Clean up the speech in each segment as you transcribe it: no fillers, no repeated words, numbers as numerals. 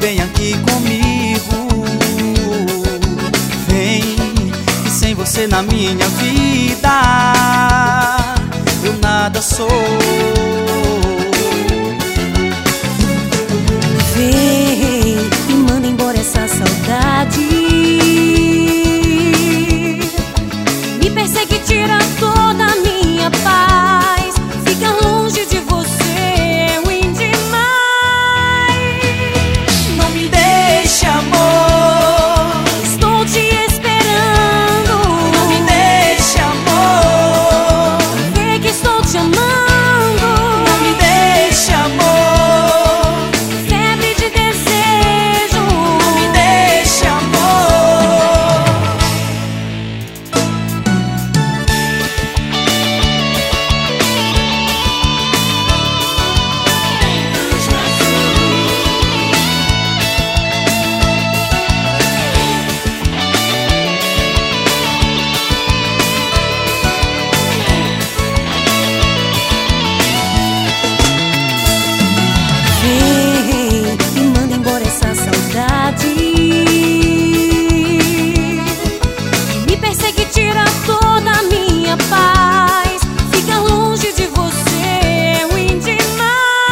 vem aqui comigo. Vem, que sem você na minha vida eu nada sou. Vem e manda embora essa saudade. Me persegue e tira toda a minha paz. Fica longe de você é ruim demais. Não me deixe, amor, Estou te esperando. não me deixe, amor, Vê que estou te amando. não me deixe, amor, Febre de desejo. não me deixe, amor. Vem e manda embora essa saudade. Me persegue e tira toda a minha paz. Fica longe de você é ruim demais.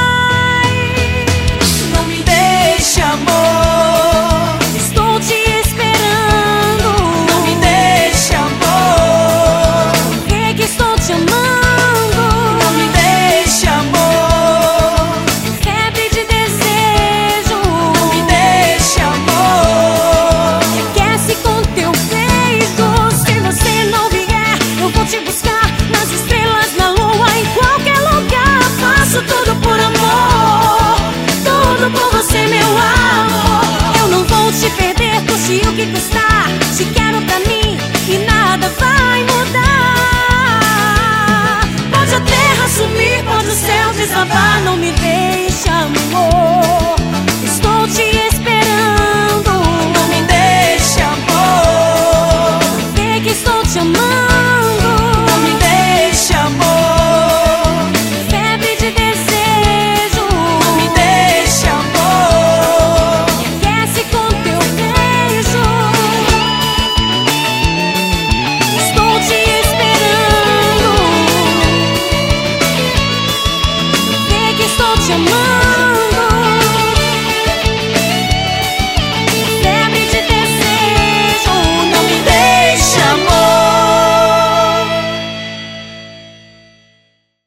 Não me deixe, amor, Estou te esperando. não me deixe, amor, Vê que estou te amando. não me deixe, amor, Febre de desejo. não me deixe, amor. Aquece com teu beijo. Se você não vier, eu vou te buscar nas estrelas, na lua, em qualquer lugar. Faço tudo por amor, tudo por você, meu amor. Eu não vou te perder, custe o que custar. Te quero pra mim e nada vai mudar. Pode a terra sumir, pode o céu desabar. Não me deixe, amor, estou te esperando. Não me deixe, amor, Vê que estou te amando. não me deixe, amor, Febre de desejo. não me deixe, amor. Aquece com teu beijo. Estou te esperando. Vê que estou te amando.